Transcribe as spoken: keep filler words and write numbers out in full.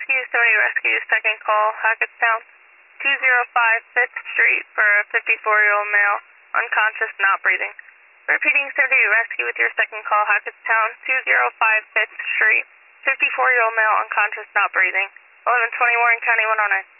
Rescue, seventy Rescue, second call, Hackettstown, two oh five fifth Street for a fifty-four-year-old male, unconscious, not breathing. Repeating, seventy Rescue with your second call, Hackettstown, two oh five fifth Street, fifty-four-year-old male, unconscious, not breathing. eleven twenty Warren County one oh nine.